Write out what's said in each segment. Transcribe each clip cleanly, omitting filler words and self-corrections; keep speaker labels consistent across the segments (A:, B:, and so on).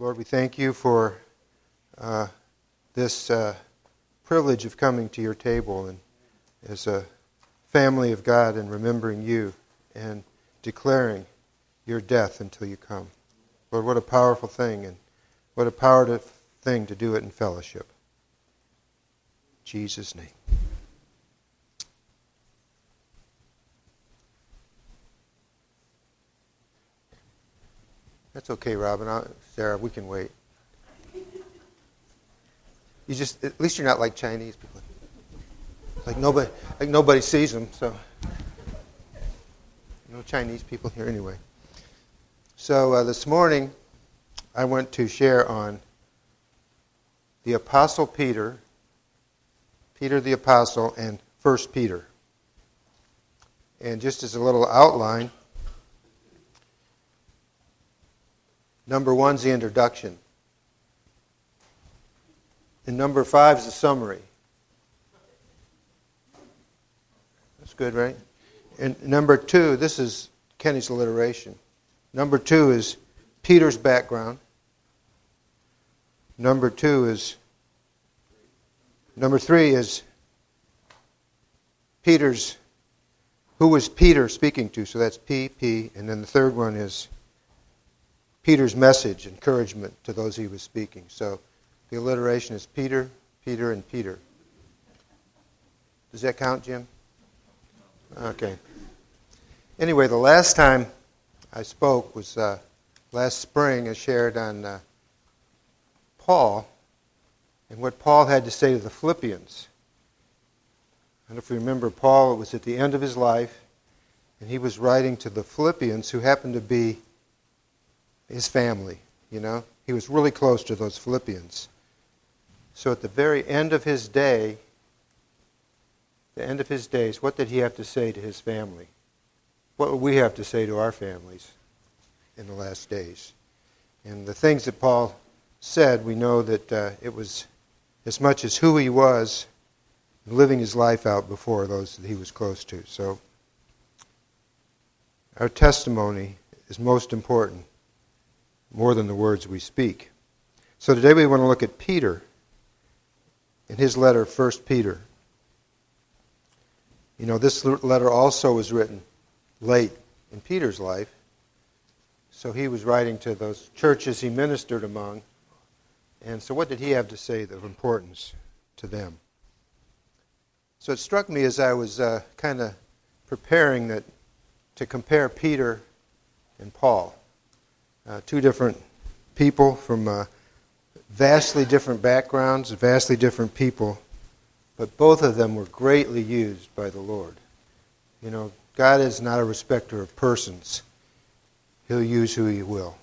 A: Lord, we thank you for this privilege of coming to your table and as a family of God and remembering you and declaring your death until you come. Lord, what a powerful thing, and what a powerful thing to do it in fellowship. In Jesus' name. That's okay, Robin. Sarah, we can wait. At least you're not like Chinese people. Like nobody sees them, so no Chinese people here anyway. So this morning, I went to share on the Apostle Peter the Apostle, and 1 Peter. And just as a little outline, number 1 is the introduction. And number 5 is the summary. That's good, right? And number 2, this is Kenny's alliteration. Number 2 is Peter's background. Number 3 is Peter's, who was Peter speaking to? So that's P. And then the third one is Peter's message, encouragement to those he was speaking. So the alliteration is Peter, and Peter. Does that count, Jim? Okay. Anyway, the last time I spoke was last spring. I shared on Paul and what Paul had to say to the Philippians. And if you remember, Paul, it was at the end of his life, and he was writing to the Philippians, who happened to be his family, you know. He was really close to those Philippians. So at the very end of his days, what did he have to say to his family? What would we have to say to our families in the last days? And the things that Paul said, we know that it was as much as who he was, living his life out before those that he was close to. So our testimony is most important, more than the words we speak. So today we want to look at Peter in his letter, 1 Peter. You know, this letter also was written late in Peter's life. So he was writing to those churches he ministered among. And so what did he have to say of importance to them? So it struck me as I was kind of preparing that to compare Peter and Paul. Two different people from vastly different backgrounds, vastly different people, but both of them were greatly used by the Lord. You know, God is not a respecter of persons. He'll use who he will.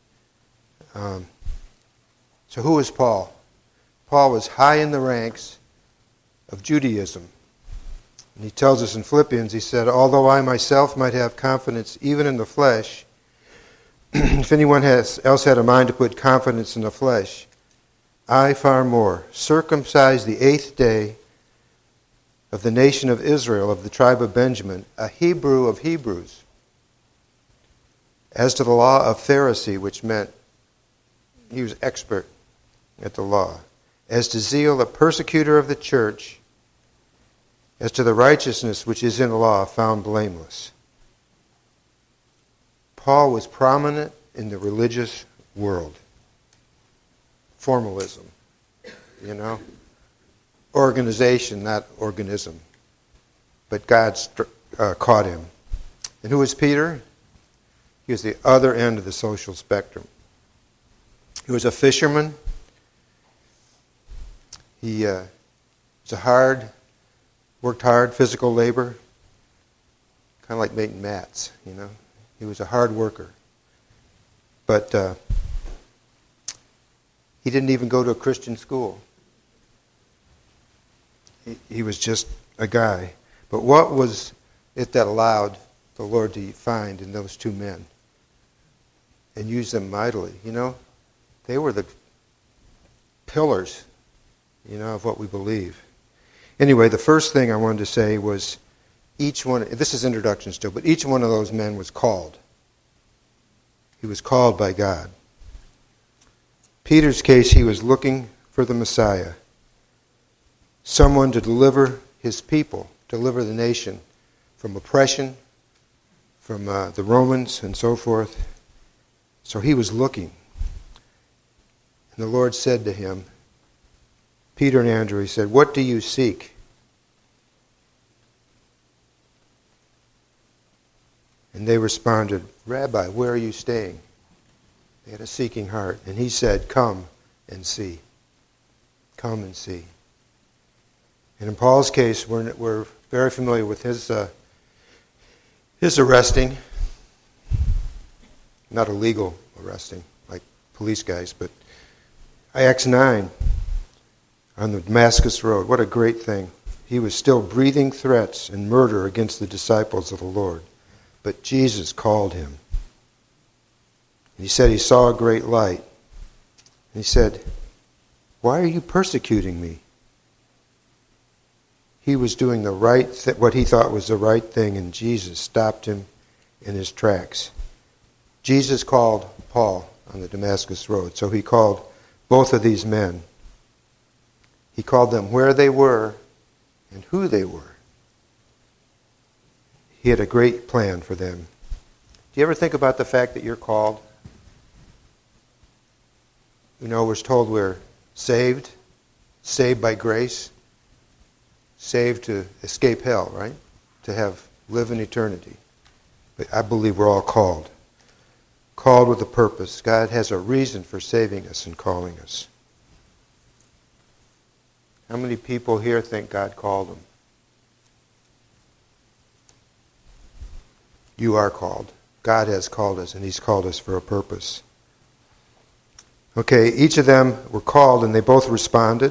A: So who was Paul? Paul was high in the ranks of Judaism. And he tells us in Philippians, he said, although I myself might have confidence even in the flesh, if anyone else had a mind to put confidence in the flesh, I far more, circumcised the 8th day of the nation of Israel, of the tribe of Benjamin, a Hebrew of Hebrews, as to the law of Pharisee, which meant he was expert at the law, as to zeal, a persecutor of the church, as to the righteousness which is in the law, found blameless. Paul was prominent in the religious world. Formalism, you know. Organization, not organism. But God caught him. And who was Peter? He was the other end of the social spectrum. He was a fisherman. He was worked hard, physical labor, kind of like making mats, you know. He was a hard worker. But he didn't even go to a Christian school. He was just a guy. But what was it that allowed the Lord to find in those two men and use them mightily? You know, they were the pillars, you know, of what we believe. Anyway, the first thing I wanted to say was each one, this is introduction still, but each one of those men was called. He was called by God. Peter's case, he was looking for the Messiah, someone to deliver his people, deliver the nation from oppression, from the Romans and so forth. So he was looking. And the Lord said to him, Peter and Andrew, he said, "What do you seek?" And they responded, "Rabbi, where are you staying?" They had a seeking heart. And he said, "Come and see." Come and see. And in Paul's case, we're very familiar with his arresting. Not illegal arresting, like police guys, but Acts 9, on the Damascus Road. What a great thing. He was still breathing threats and murder against the disciples of the Lord. But Jesus called him. He said he saw a great light. And he said, "Why are you persecuting me?" He was doing the right what he thought was the right thing, and Jesus stopped him in his tracks. Jesus called Paul on the Damascus Road, so he called both of these men. He called them where they were and who they were. He had a great plan for them. Do you ever think about the fact that you're called? You know, we're told we're saved by grace, saved to escape hell, right? To live in eternity. But I believe we're all called. Called with a purpose. God has a reason for saving us and calling us. How many people here think God called them? You are called. God has called us, and He's called us for a purpose. Okay, each of them were called, and they both responded.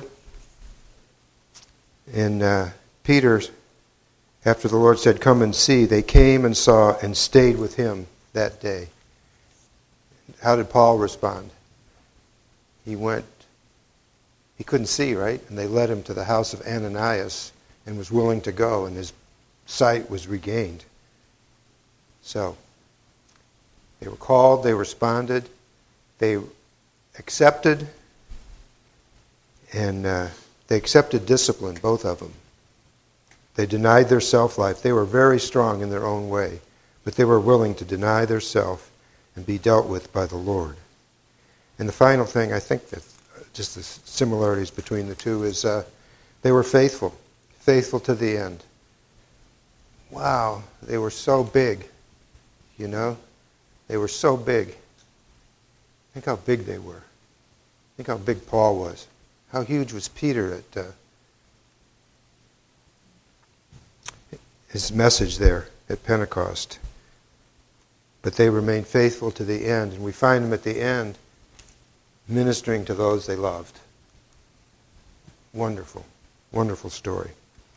A: And Peter, after the Lord said, "Come and see," they came and saw and stayed with him that day. How did Paul respond? He couldn't see, right? And they led him to the house of Ananias and was willing to go, and his sight was regained. So, they were called, they responded, they accepted, and they accepted discipline, both of them. They denied their self-life. They were very strong in their own way, but they were willing to deny their self and be dealt with by the Lord. And the final thing, I think that just the similarities between the two is they were faithful to the end. Wow, they were so big, you know? They were so big. Think how big they were. Think how big Paul was. How huge was Peter at his message there at Pentecost. But they remained faithful to the end, and we find them at the end ministering to those they loved. Wonderful, wonderful story.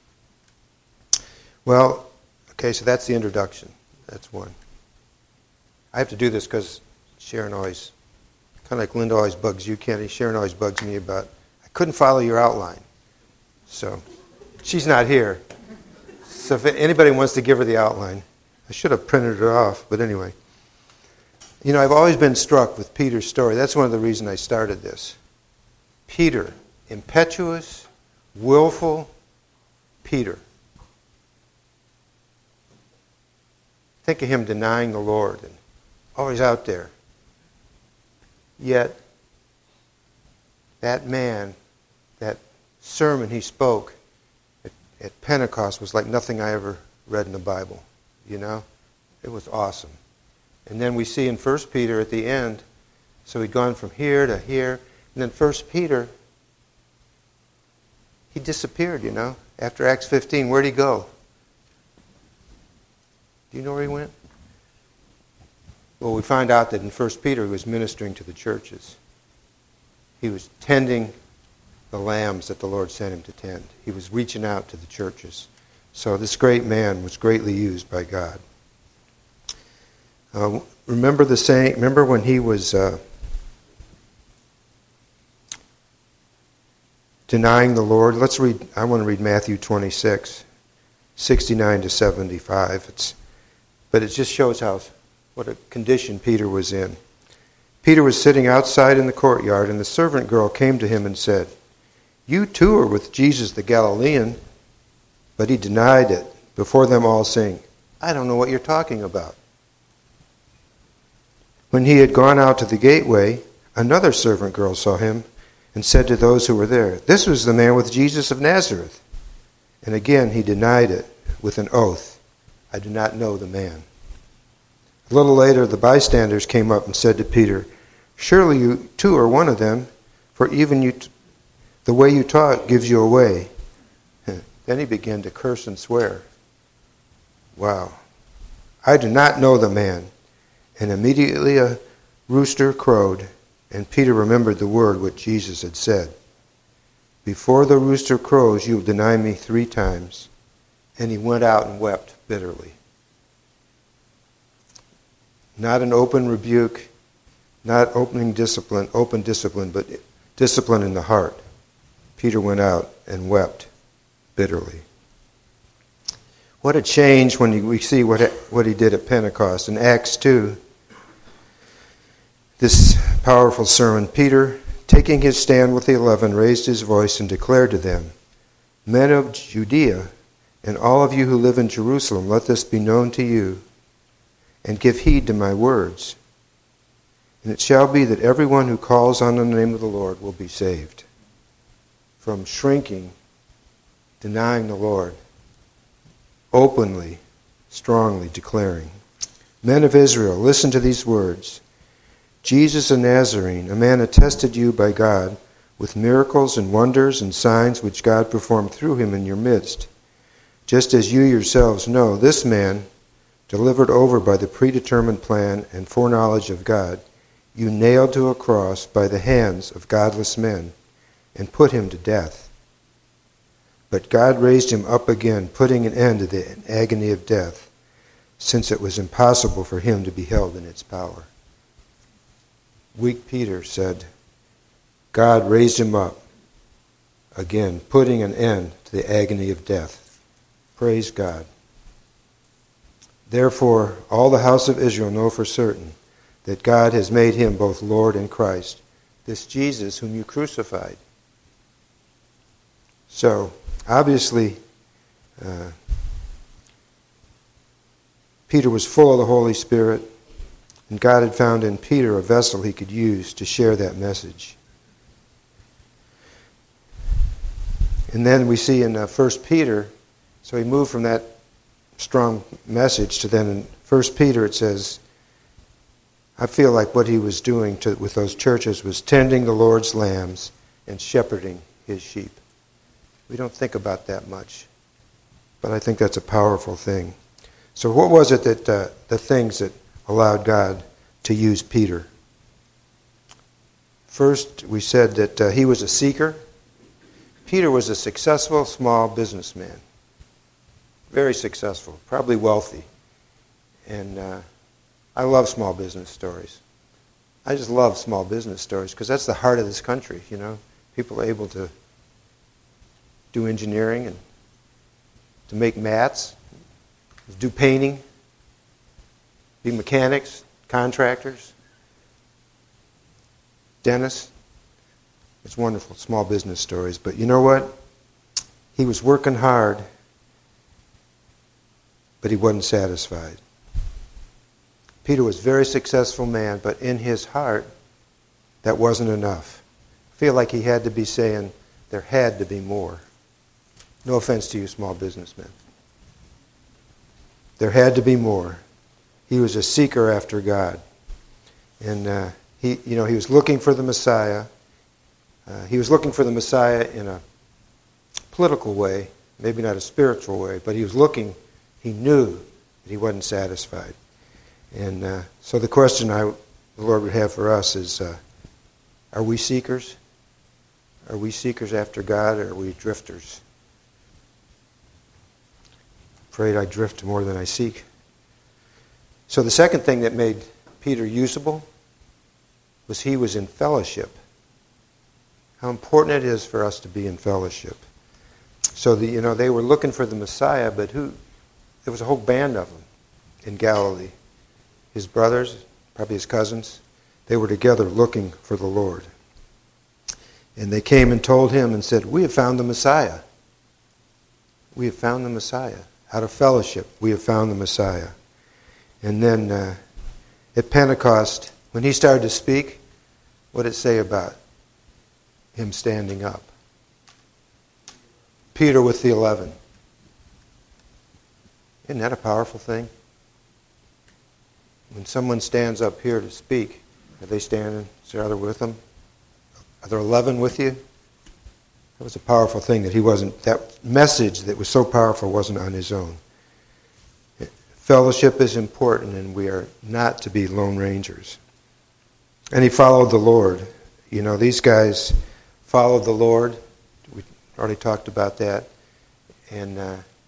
A: Well, okay, so that's the introduction. That's one. I have to do this because Sharon always, kind of like Linda always bugs you, Kenny, Sharon always bugs me about, I couldn't follow your outline. So, she's not here. So if anybody wants to give her the outline, I should have printed it off, but anyway. You know, I've always been struck with Peter's story. That's one of the reasons I started this. Peter, impetuous, willful Peter. Think of him denying the Lord and always out there. Yet, that man, that sermon he spoke at Pentecost was like nothing I ever read in the Bible. You know? It was awesome. And then we see in 1 Peter at the end, so he'd gone from here to here, and then 1 Peter, he disappeared, you know. After Acts 15, where'd he go? Do you know where he went? Well, we find out that in 1 Peter he was ministering to the churches. He was tending the lambs that the Lord sent him to tend. He was reaching out to the churches. So this great man was greatly used by God. Remember the saying? Remember when he was denying the Lord? Let's read. I want to read Matthew 26, 69 to 75. But it just shows what a condition Peter was in. Peter was sitting outside in the courtyard, and the servant girl came to him and said, "You too are with Jesus the Galilean." But he denied it before them all, saying, "I don't know what you're talking about." When he had gone out to the gateway, another servant girl saw him and said to those who were there, "This was the man with Jesus of Nazareth." And again he denied it with an oath, "I do not know the man." A little later the bystanders came up and said to Peter, "Surely you too are one of them, for even the way you talk gives you away." Then he began to curse and swear. Wow. "I do not know the man." And immediately a rooster crowed, and Peter remembered the word which Jesus had said, "Before the rooster crows, you will deny me 3 times." And he went out and wept bitterly. Not an open rebuke, not open discipline, but discipline in the heart. Peter went out and wept bitterly. What a change when we see what he did at Pentecost. In Acts 2, this powerful sermon, Peter, taking his stand with the 11, raised his voice and declared to them, "Men of Judea, and all of you who live in Jerusalem, let this be known to you, and give heed to my words. And it shall be that everyone who calls on the name of the Lord will be saved." From shrinking, denying the Lord, openly, strongly declaring. "Men of Israel, listen to these words. Jesus a Nazarene, a man attested you by God with miracles and wonders and signs which God performed through him in your midst. Just as you yourselves know, this man, delivered over by the predetermined plan and foreknowledge of God, you nailed to a cross by the hands of godless men and put him to death. But God raised him up again, putting an end to the agony of death, since it was impossible for him to be held in its power." Weak Peter said, God raised him up again, putting an end to the agony of death. Praise God. Therefore, all the house of Israel know for certain that God has made him both Lord and Christ, this Jesus whom you crucified. So, obviously, Peter was full of the Holy Spirit, and God had found in Peter a vessel he could use to share that message. And then we see in 1 Peter, so he moved from that strong message to then in 1 Peter it says, I feel like what he was doing with those churches was tending the Lord's lambs and shepherding his sheep. We don't think about that much, but I think that's a powerful thing. So what was it that the things that allowed God to use Peter? First, we said that he was a seeker. Peter was a successful small businessman. Very successful, probably wealthy. And I love small business stories. I just love small business stories because that's the heart of this country, you know. People are able to do engineering and to make mats, do painting, be mechanics, contractors, dentists. It's wonderful, small business stories. But you know what? He was working hard, but he wasn't satisfied. Peter was a very successful man, but in his heart, that wasn't enough. I feel like he had to be saying, there had to be more. No offense to you, small businessmen. There had to be more. He was a seeker after God. And he was looking for the Messiah. He was looking for the Messiah in a political way, maybe not a spiritual way, but he knew that he wasn't satisfied. And so the question the Lord would have for us is, are we seekers? Are we seekers after God, or are we drifters? Afraid I drift more than I seek. So the second thing that made Peter usable was he was in fellowship. How important it is for us to be in fellowship. So they were looking for the Messiah, but there was a whole band of them in Galilee. His brothers, probably his cousins, They were together looking for the Lord. And they came and told him and said, "We have found the Messiah. We have found the Messiah. Out of fellowship, we have found the Messiah." And then at Pentecost, when he started to speak, what did it say about him standing up? Peter with the 11. Isn't that a powerful thing? When someone stands up here to speak, are they standing? Is there other with them? Are there 11 with you? That was a powerful thing that message that was so powerful wasn't on his own. Fellowship is important, and we are not to be lone rangers. And he followed the Lord. You know, these guys followed the Lord. We already talked about that. And,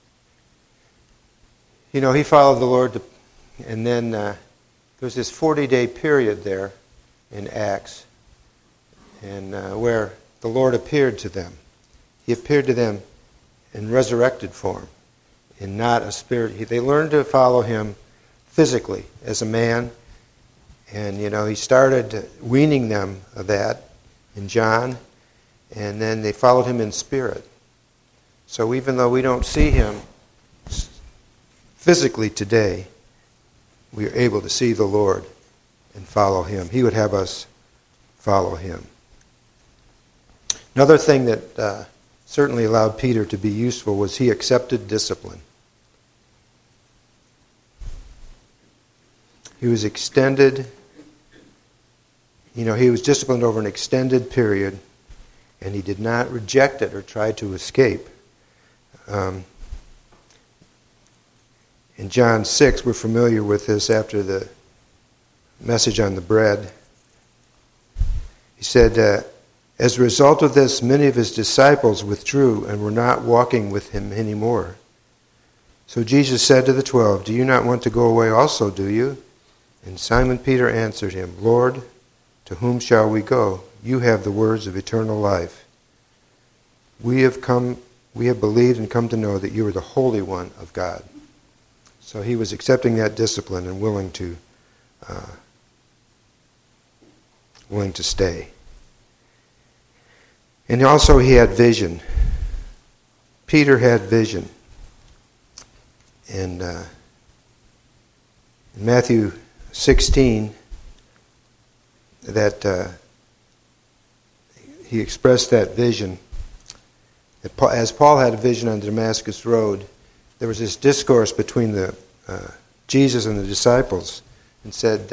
A: he followed the Lord. And then there was this 40-day period there in Acts, and where the Lord appeared to them. He appeared to them in resurrected form, and not a spirit. They learned to follow him physically as a man, and he started weaning them of that in John, and then they followed him in spirit. So even though we don't see him physically today, we are able to see the Lord and follow him. He would have us follow him. Another thing that certainly allowed Peter to be useful was he accepted discipline. He was he was disciplined over an extended period, and he did not reject it or try to escape. In John 6, we're familiar with this after the message on the bread. He said, as a result of this, many of his disciples withdrew and were not walking with him anymore. So Jesus said to the 12, "Do you not want to go away also, do you?" And Simon Peter answered him, "Lord, to whom shall we go? You have the words of eternal life. We have believed and come to know that you are the Holy One of God." So he was accepting that discipline and willing to stay. And also he had vision. Peter had vision. And in Matthew 16, that he expressed that vision. As Paul had a vision on the Damascus Road, there was this discourse between Jesus and the disciples, and said,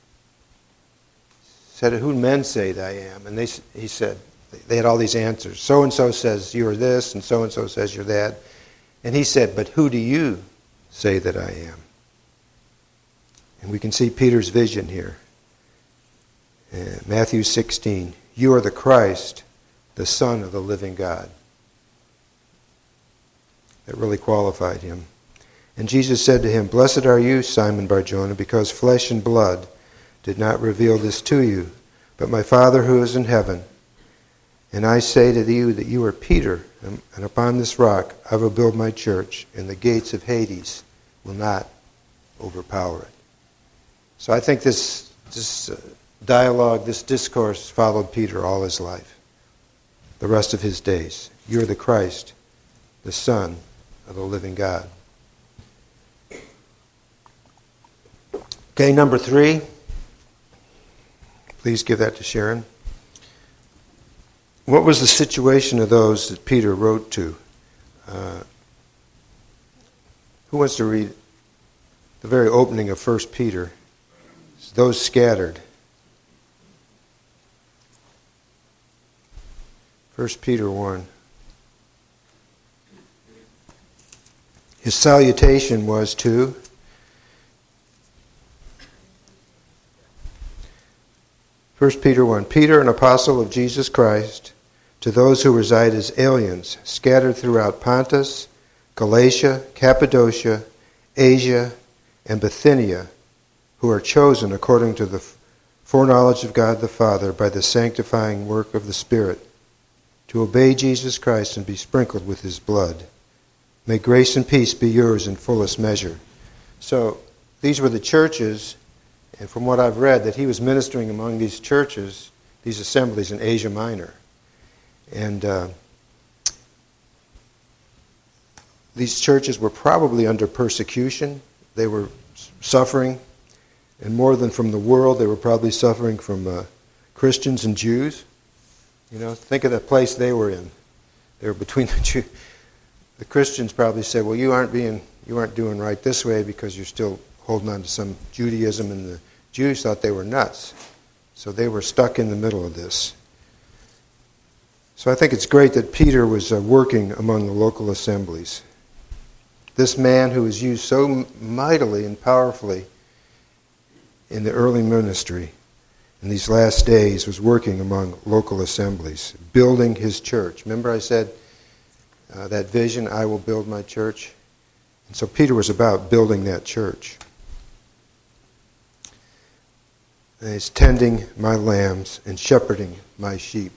A: "Who do men say that I am?" And he said, they had all these answers. So-and-so says you're this, and so-and-so says you're that. And he said, "But who do you say that I am?" And we can see Peter's vision here. Matthew 16, "You are the Christ, the Son of the living God." That really qualified him. And Jesus said to him, "Blessed are you, Simon Bar-Jonah, because flesh and blood did not reveal this to you, but my Father who is in heaven. And I say to you that you are Peter, and upon this rock I will build my church, and the gates of Hades will not overpower it." So I think this dialogue, this discourse followed Peter all his life, the rest of his days. You're the Christ, the Son of the living God. Okay, number 3. Please give that to Sharon. What was the situation of those that Peter wrote to? Who wants to read the very opening of 1 Peter? It's those scattered. 1 Peter 1. His salutation was to 1 Peter 1. Peter, an apostle of Jesus Christ, to those who reside as aliens, scattered throughout Pontus, Galatia, Cappadocia, Asia, and Bithynia, who are chosen according to the foreknowledge of God the Father by the sanctifying work of the Spirit, to obey Jesus Christ and be sprinkled with his blood. May grace and peace be yours in fullest measure. So these were the churches And from what I've read, that he was ministering among these churches, these assemblies in Asia Minor. And these churches were probably under persecution. They were suffering. And more than from the world, they were probably suffering from Christians and Jews. You know, think of the place they were in. They were between the Jews. The Christians probably said, well, you aren't doing right this way because you're still holding on to some Judaism, and the Jews thought they were nuts. So they were stuck in the middle of this. So I think it's great that Peter was working among the local assemblies. This man who was used so mightily and powerfully in the early ministry in these last days was working among local assemblies, building his church. Remember I said that vision, I will build my church? And so Peter was about building that church. And he's tending my lambs and shepherding my sheep.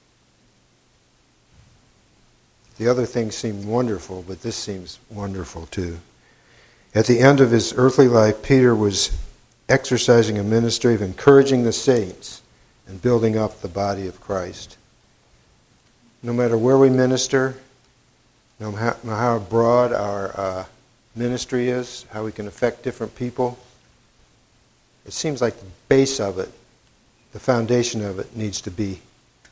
A: The other things seem wonderful, but this seems wonderful too. At the end of his earthly life, Peter was exercising a ministry of encouraging the saints and building up the body of Christ. No matter where we minister, no matter how broad our ministry is, how we can affect different people, it seems like the base of it, the foundation of it, needs to be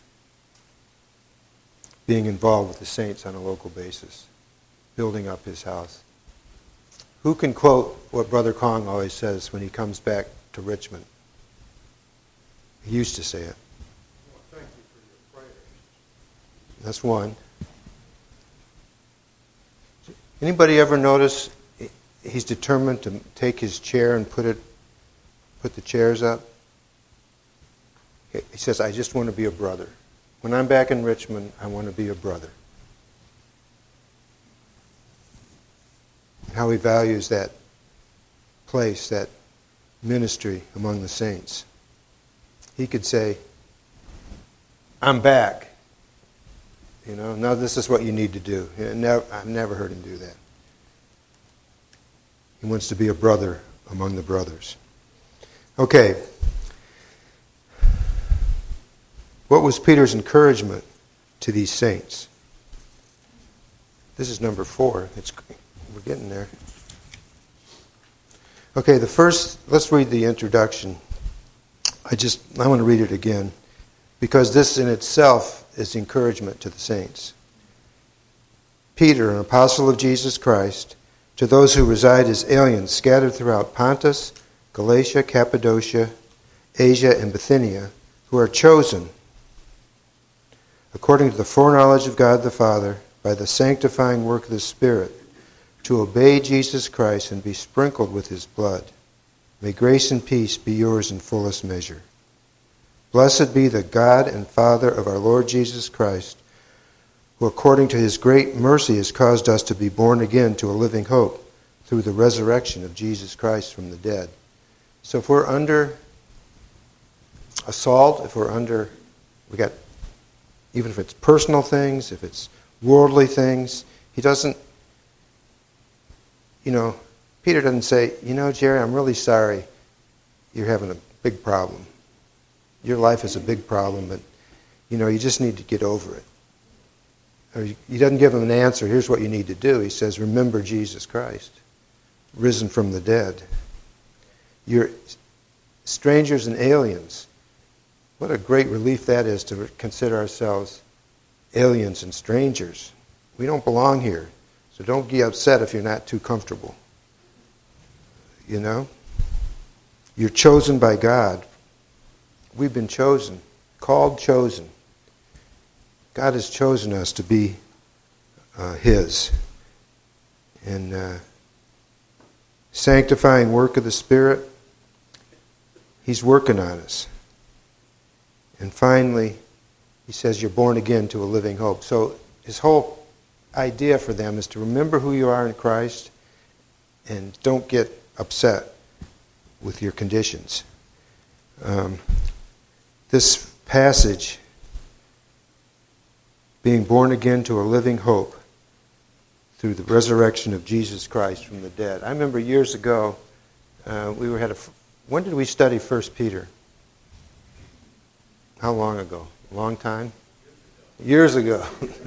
A: being involved with the saints on a local basis, building up his house. Who can quote what Brother Kong always says when he comes back to Richmond? He used to say it.
B: Well, thank you for your prayers.
A: That's one. Anybody ever notice he's determined to take his chair and put the chairs up? He says, I just want to be a brother. When I'm back in Richmond, I want to be a brother. How he values that place, that ministry among the saints. He could say, I'm back. You know, now this is what you need to do. I've never heard him do that. He wants to be a brother among the brothers. Okay. What was Peter's encouragement to these saints? This is number 4. We're getting there. Okay, let's read the introduction. I want to read it again, because this in itself is encouragement to the saints. Peter, an apostle of Jesus Christ, to those who reside as aliens scattered throughout Pontus, Galatia, Cappadocia, Asia, and Bithynia, who are chosen according to the foreknowledge of God the Father, by the sanctifying work of the Spirit, to obey Jesus Christ and be sprinkled with his blood. May grace and peace be yours in fullest measure. Blessed be the God and Father of our Lord Jesus Christ, who according to his great mercy has caused us to be born again to a living hope through the resurrection of Jesus Christ from the dead. So if we're under assault, even if it's personal things, if it's worldly things, he doesn't, Peter doesn't say, Jerry, I'm really sorry you're having a big problem. Your life is a big problem, but, you just need to get over it. Or he doesn't give him an answer, here's what you need to do. He says, remember Jesus Christ, risen from the dead. You're strangers and aliens. What a great relief that is to consider ourselves aliens and strangers. We don't belong here, so don't get upset if you're not too comfortable. You're chosen by God. We've been chosen, called, chosen. God has chosen us to be his. And sanctifying work of the Spirit, he's working on us. And finally, he says you're born again to a living hope. So his whole idea for them is to remember who you are in Christ and don't get upset with your conditions. This passage, being born again to a living hope through the resurrection of Jesus Christ from the dead. I remember years ago, we When did we study 1 Peter? How long ago? A long time? Years ago.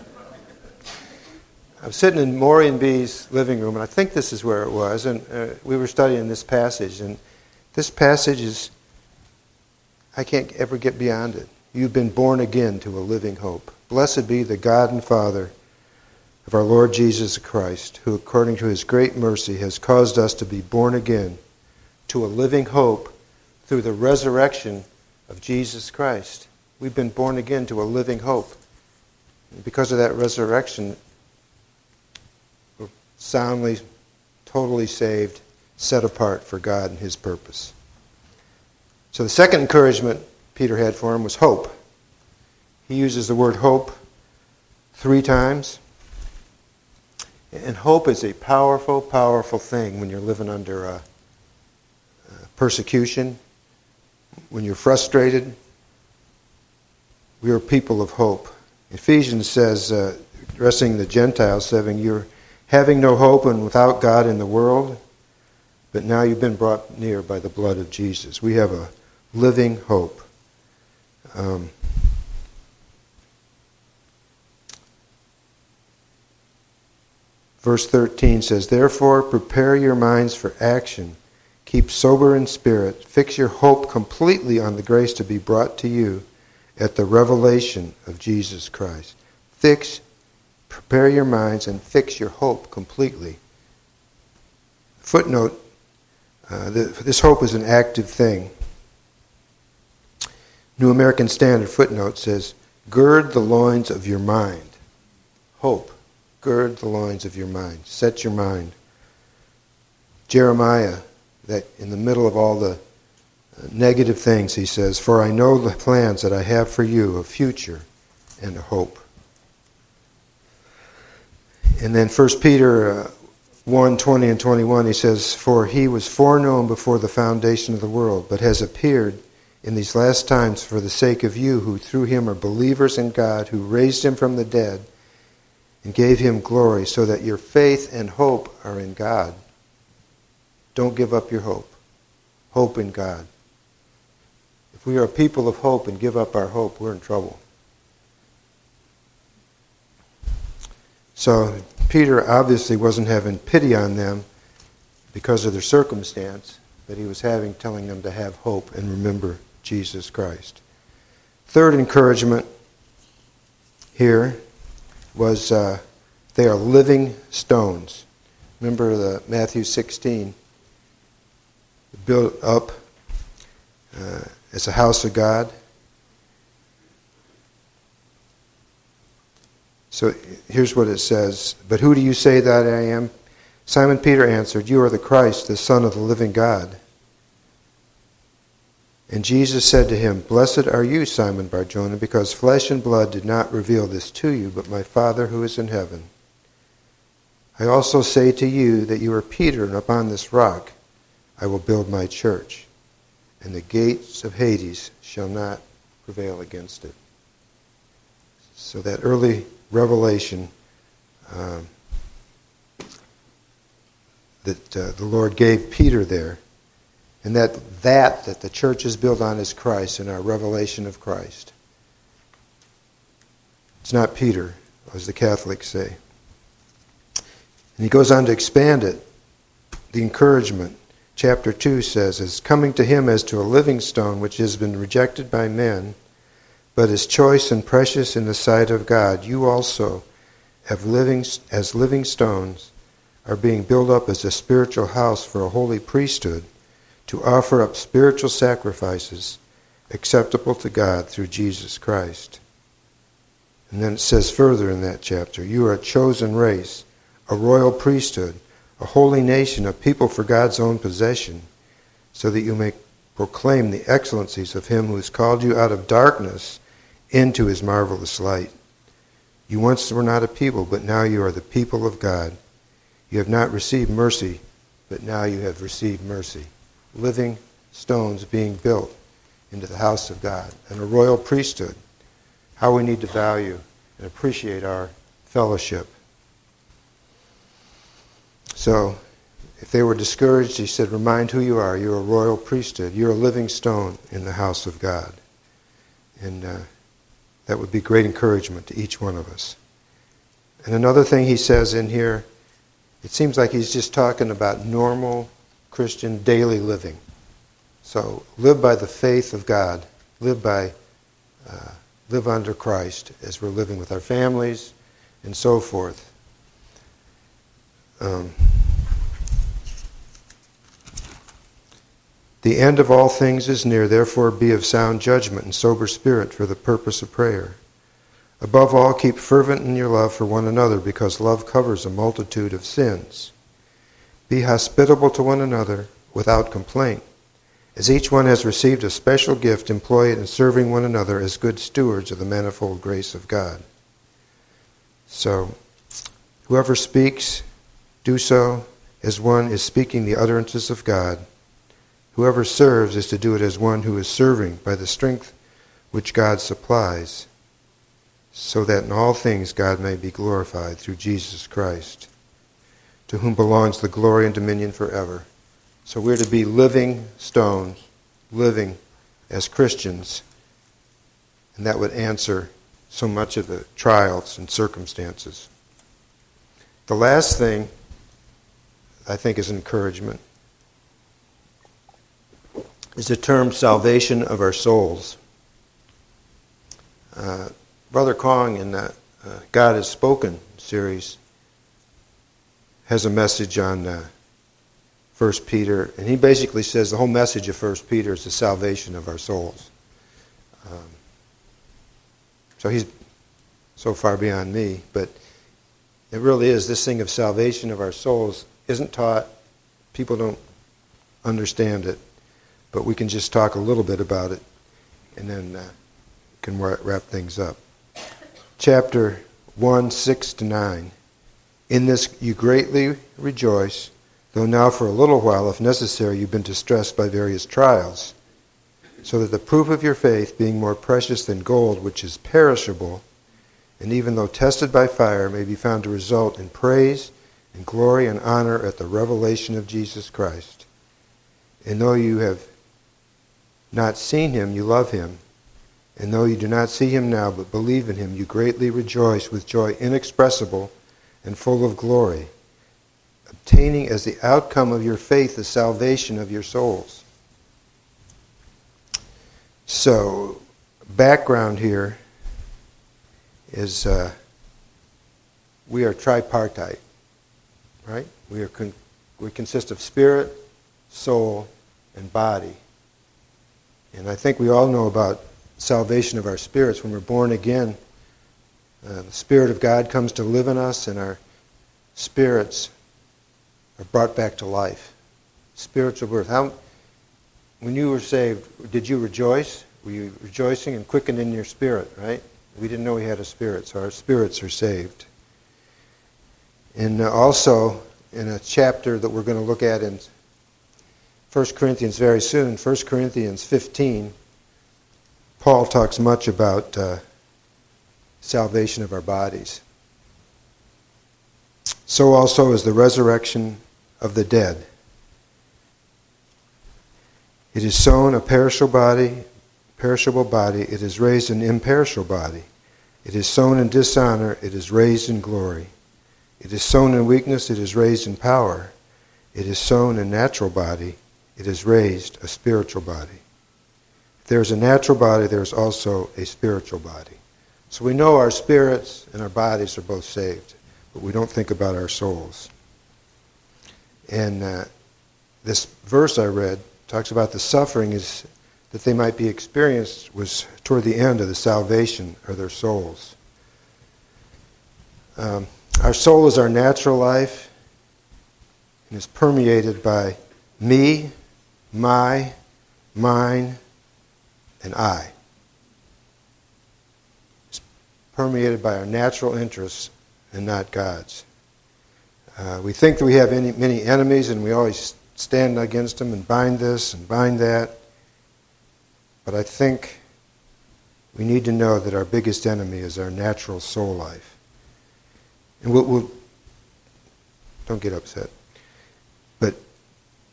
A: I was sitting in Maureen B's living room, and I think this is where it was, and we were studying this passage. And this passage is, I can't ever get beyond it. You've been born again to a living hope. Blessed be the God and Father of our Lord Jesus Christ, who according to his great mercy has caused us to be born again to a living hope through the resurrection of Jesus Christ. We've been born again to a living hope. And because of that resurrection, we're soundly, totally saved, set apart for God and his purpose. So the second encouragement Peter had for him was hope. He uses the word hope 3 times. And hope is a powerful, powerful thing when you're living under persecution, when you're frustrated. We are people of hope. Ephesians says, addressing the Gentiles, saying, you're having no hope and without God in the world, but now you've been brought near by the blood of Jesus. We have a living hope. Verse 13 says, therefore prepare your minds for action. Keep sober in spirit. Fix your hope completely on the grace to be brought to you at the revelation of Jesus Christ. Prepare your minds and fix your hope completely. Footnote, this hope is an active thing. New American Standard footnote says, gird the loins of your mind. Hope. Gird the loins of your mind. Set your mind. Jeremiah, that in the middle of all the negative things, he says, for I know the plans that I have for you, a future and a hope. And then 1 Peter 1, 20 and 21, he says, for he was foreknown before the foundation of the world, but has appeared in these last times for the sake of you, who through him are believers in God, who raised him from the dead and gave him glory, so that your faith and hope are in God. Don't give up your hope. Hope in God. If we are a people of hope and give up our hope, we're in trouble. So Peter obviously wasn't having pity on them because of their circumstance, but he was telling them to have hope and remember Jesus Christ. Third encouragement here was they are living stones. Remember the Matthew 16, built up as a house of God. So here's what it says. But who do you say that I am? Simon Peter answered, you are the Christ, the Son of the living God. And Jesus said to him, blessed are you, Simon Bar-Jonah, because flesh and blood did not reveal this to you, but my Father who is in heaven. I also say to you that you are Peter, and upon this rock I will build my church, and the gates of Hades shall not prevail against it. So that early revelation that the Lord gave Peter there, and that the church is built on is Christ and our revelation of Christ. It's not Peter, as the Catholics say. And he goes on to expand it. The encouragement. Chapter 2 says, as coming to him as to a living stone which has been rejected by men, but is choice and precious in the sight of God, you also, as living stones, are being built up as a spiritual house for a holy priesthood, to offer up spiritual sacrifices acceptable to God through Jesus Christ. And then it says further in that chapter, you are a chosen race, a royal priesthood, a holy nation, a people for God's own possession, so that you may proclaim the excellencies of him who has called you out of darkness into his marvelous light. You once were not a people, but now you are the people of God. You have not received mercy, but now you have received mercy. Living stones being built into the house of God, and a royal priesthood. How we need to value and appreciate our fellowship. So, if they were discouraged, he said, remind who you are. You're a royal priesthood. You're a living stone in the house of God. And that would be great encouragement to each one of us. And another thing he says in here, it seems like he's just talking about normal Christian daily living. So live by the faith of God. Live under Christ as we're living with our families and so forth. The end of all things is near, therefore be of sound judgment and sober spirit for the purpose of prayer. Above all, keep fervent in your love for one another, because love covers a multitude of sins. Be hospitable to one another without complaint. As each one has received a special gift, employ it in serving one another as good stewards of the manifold grace of God. So, whoever speaks, do so as one is speaking the utterances of God. Whoever serves is to do it as one who is serving by the strength which God supplies, so that in all things God may be glorified through Jesus Christ, to whom belongs the glory and dominion forever. So we're to be living stones, living as Christians, and that would answer so much of the trials and circumstances. The last thing I think is encouragement is the term salvation of our souls. Brother Kong in the God Has Spoken series has a message on 1 Peter, and he basically says the whole message of 1 Peter is the salvation of our souls. So he's so far beyond me, but it really is. This thing of salvation of our souls isn't taught. People don't understand it, but we can just talk a little bit about it, and then can wrap things up. Chapter 1, 6-9. In this you greatly rejoice, though now for a little while, if necessary, you've been distressed by various trials, so that the proof of your faith, being more precious than gold, which is perishable, and even though tested by fire, may be found to result in praise and glory and honor at the revelation of Jesus Christ. And though you have not seen him, you love him. And though you do not see him now, but believe in him, you greatly rejoice with joy inexpressible and full of glory, obtaining as the outcome of your faith the salvation of your souls. So, background here is we are tripartite, right? We consist of spirit, soul, and body. And I think we all know about salvation of our spirits. When we're born again, the Spirit of God comes to live in us, and our spirits are brought back to life. Spiritual birth. When you were saved, did you rejoice? Were you rejoicing and quickened in your spirit, right? We didn't know we had a spirit, so our spirits are saved. And also, in a chapter that we're going to look at in 1 Corinthians very soon, 1 Corinthians 15, Paul talks much about salvation of our bodies. So also is the resurrection of the dead. It is sown a perishable body, it is raised an imperishable body. It is sown in dishonor, it is raised in glory. It is sown in weakness, it is raised in power. It is sown a natural body, it is raised a spiritual body. If there is a natural body, there is also a spiritual body. So we know our spirits and our bodies are both saved, but we don't think about our souls. And this verse I read talks about the suffering is that they might be experienced was toward the end of the salvation of their souls. Our soul is our natural life and is permeated by me, my, mine, and I. It's permeated by our natural interests and not God's. We think that we have many enemies, and we always stand against them and bind this and bind that. But I think we need to know that our biggest enemy is our natural soul life. And we'll don't get upset. But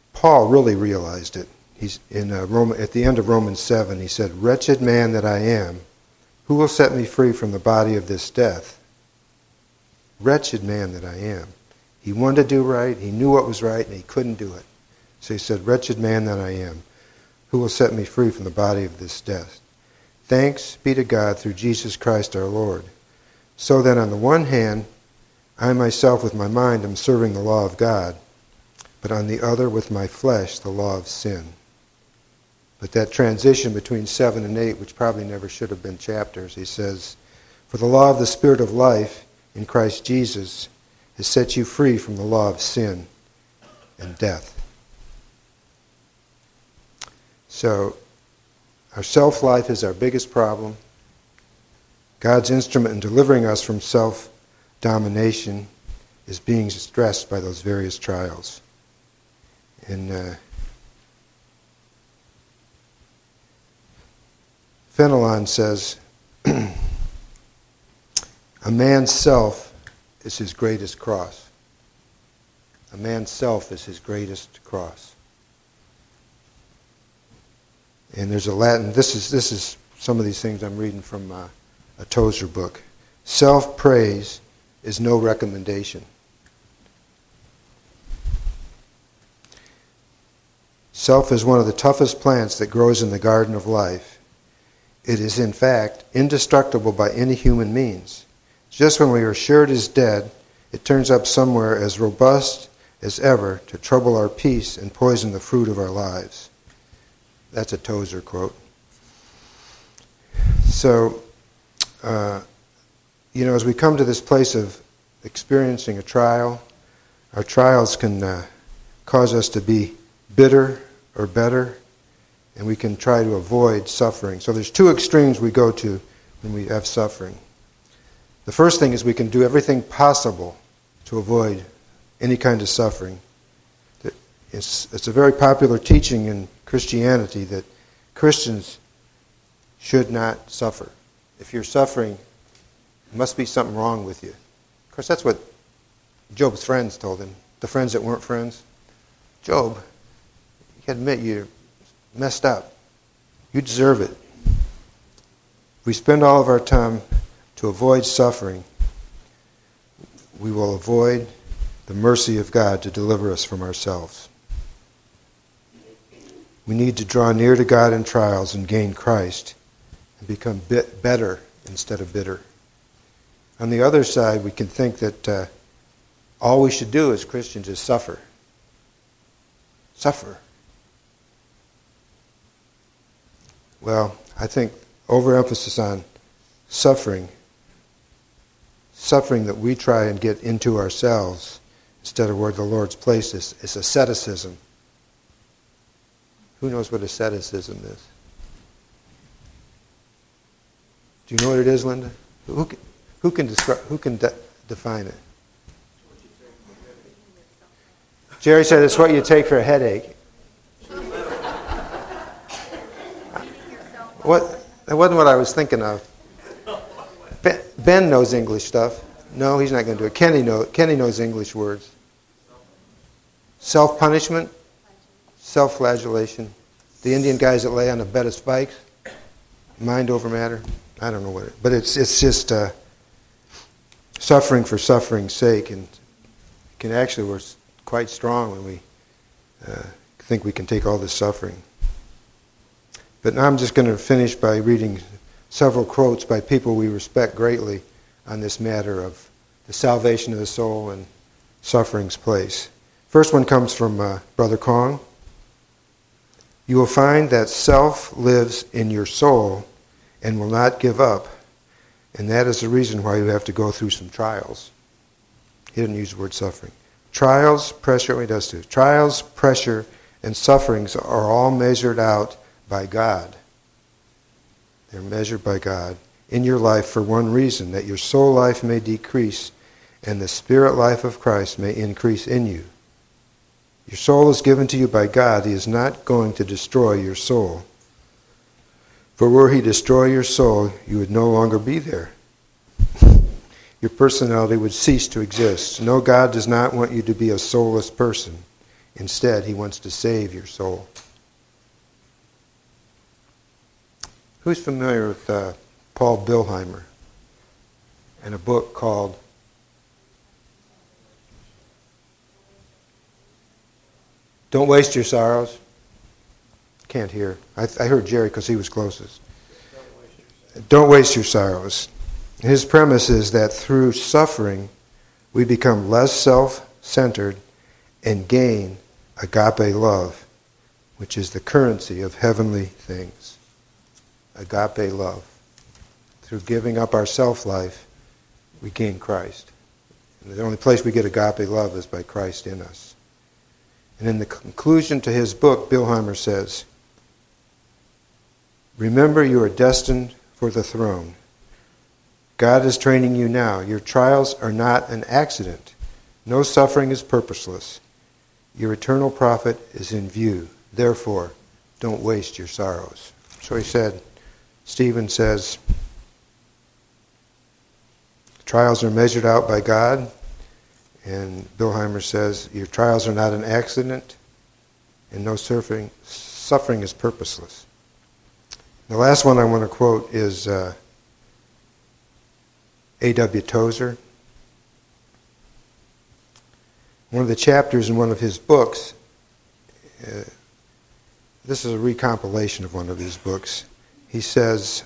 A: Paul really realized it. He's in at the end of Romans 7, he said, "Wretched man that I am, who will set me free from the body of this death?" Wretched man that I am. He wanted to do right, he knew what was right, and he couldn't do it. So he said, "Wretched man that I am, who will set me free from the body of this death? Thanks be to God through Jesus Christ our Lord. So that on the one hand, I myself with my mind am serving the law of God, but on the other with my flesh the law of sin." But that transition between 7 and 8, which probably never should have been chapters, he says, "For the law of the Spirit of life in Christ Jesus has set you free from the law of sin and death." So, our self-life is our biggest problem. God's instrument in delivering us from self-domination is being stressed by those various trials. And Fenelon says, "A man's self is his greatest cross." A man's self is his greatest cross. And there's a Latin, this is some of these things I'm reading from a Tozer book. "Self-praise is no recommendation." Self is one of the toughest plants that grows in the garden of life. It is, in fact, indestructible by any human means. Just when we are sure it is dead, it turns up somewhere as robust as ever to trouble our peace and poison the fruit of our lives. That's a Tozer quote. So, as we come to this place of experiencing a trial, our trials can cause us to be bitter or better, and we can try to avoid suffering. So there's two extremes we go to when we have suffering. The first thing is we can do everything possible to avoid any kind of suffering. It's a very popular teaching in Christianity that Christians should not suffer. If you're suffering, there must be something wrong with you. Of course, that's what Job's friends told him, the friends that weren't friends. "Job, you got to admit you're messed up. You deserve it." We spend all of our time to avoid suffering. We will avoid the mercy of God to deliver us from ourselves. We need to draw near to God in trials and gain Christ and become better instead of bitter. On the other side, we can think that all we should do as Christians is suffer. Suffer. Well, I think overemphasis on suffering that we try and get into ourselves instead of where the Lord's placed us, is asceticism. Who knows what asceticism is? Do you know what it is, Linda? Who can define it? Jerry said it's what you take for a headache. That wasn't what I was thinking of. Ben knows English stuff. No, he's not going to do it. Kenny knows English words. Self-punishment, self-flagellation. The Indian guys that lay on a bed of spikes, mind over matter. I don't know what but it's just suffering for suffering's sake, and we're quite strong when we think we can take all this suffering. But now I'm just going to finish by reading several quotes by people we respect greatly on this matter of the salvation of the soul and suffering's place. First one comes from Brother Kong. "You will find that self lives in your soul and will not give up, and that is the reason why you have to go through some trials." He didn't use the word suffering. Trials, pressure, trials, pressure, and sufferings are all measured out by God. They're measured by God in your life for one reason, that your soul life may decrease and the spirit life of Christ may increase in you. Your soul is given to you by God. He is not going to destroy your soul. For were he destroy your soul, you would no longer be there. Your personality would cease to exist. No, God does not want you to be a soulless person. Instead, he wants to save your soul. Who's familiar with Paul Bilheimer and a book called Don't Waste Your Sorrows? Can't hear. I heard Jerry because he was closest. Don't waste your sorrows. His premise is that through suffering, we become less self-centered and gain agape love, which is the currency of heavenly things. Agape love. Through giving up our self-life, we gain Christ. And the only place we get agape love is by Christ in us. And in the conclusion to his book, Bilheimer says, remember you are destined for the throne. God is training you now. Your trials are not an accident. No suffering is purposeless. Your eternal profit is in view. Therefore, don't waste your sorrows. So he said, Stephen says, trials are measured out by God. And Bilheimer says, your trials are not an accident, and no suffering is purposeless. The last one I want to quote is A.W. Tozer. One of the chapters in one of his books, this is a recompilation of one of his books. He says,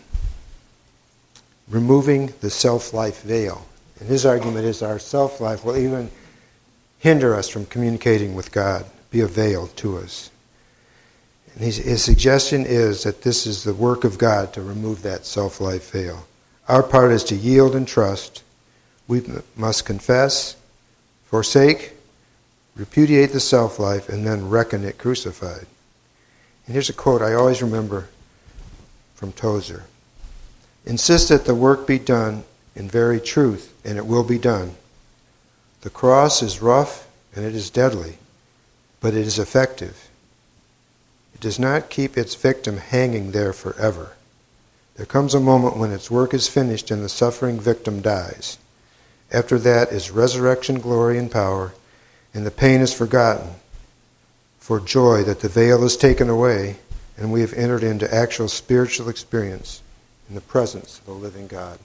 A: removing the self-life veil. And his argument is our self-life will even hinder us from communicating with God, be a veil to us. And his suggestion is that this is the work of God to remove that self-life veil. Our part is to yield and trust. We must confess, forsake, repudiate the self-life, and then reckon it crucified. And here's a quote I always remember from Tozer. Insist that the work be done in very truth, and it will be done. The cross is rough and it is deadly, but it is effective. It does not keep its victim hanging there forever. There comes a moment when its work is finished and the suffering victim dies. After that is resurrection, glory, and power, and the pain is forgotten for joy that the veil is taken away and we have entered into actual spiritual experience in the presence of the living God.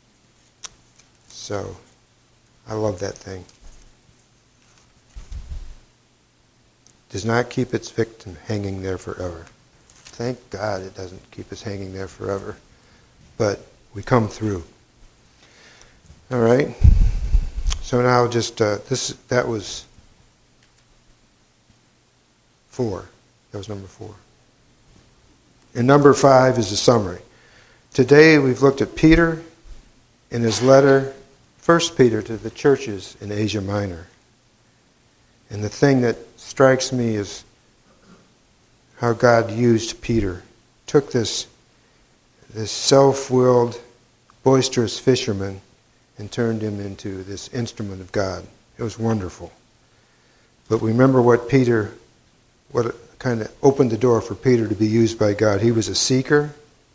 A: So, I love that thing. Does not keep its victim hanging there forever. Thank God it doesn't keep us hanging there forever. But we come through. All right. So now just that was 4. That was number 4. And number 5 is a summary. Today we've looked at Peter in his letter, 1 Peter, to the churches in Asia Minor. And the thing that strikes me is how God used Peter. Took this self-willed, boisterous fisherman and turned him into this instrument of God. It was wonderful. But remember what kind of opened the door for Peter to be used by God. He was a seeker.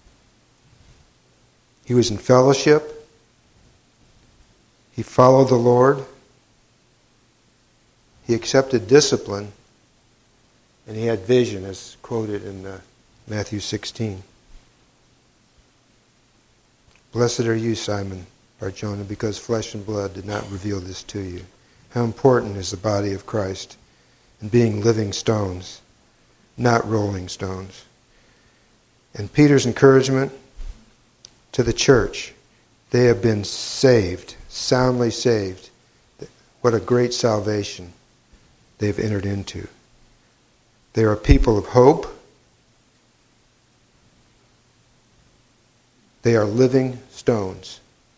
A: He was in fellowship. He followed the Lord. He accepted discipline. And he had vision, as quoted in Matthew 16. Blessed are you, Simon Bar-Jonah, because flesh and blood did not reveal this to you. How important is the body of Christ in being living stones, not rolling stones. And Peter's encouragement to the church, they have been saved, soundly saved. What a great salvation they've entered into. They are a people of hope. They are living stones.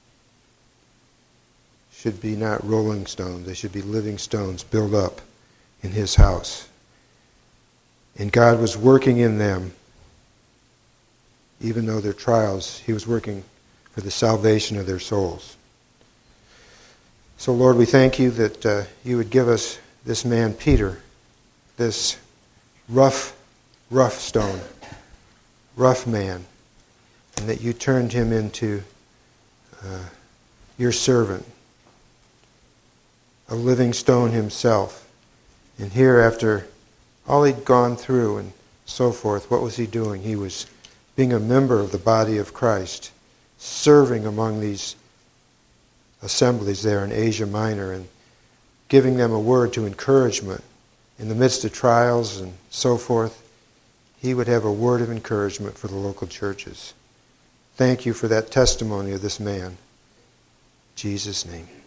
A: Should be not rolling stones. They should be living stones built up in his house. And God was working in them, even though their trials, he was working for the salvation of their souls. So Lord, we thank you that you would give us this man Peter, this rough stone, rough man, and that you turned him into your servant, a living stone himself, And here, after all he'd gone through and so forth, what was he doing? He was being a member of the body of Christ, serving among these assemblies there in Asia Minor and giving them a word to encouragement in the midst of trials and so forth. He would have a word of encouragement for the local churches. Thank you for that testimony of this man. In Jesus' name.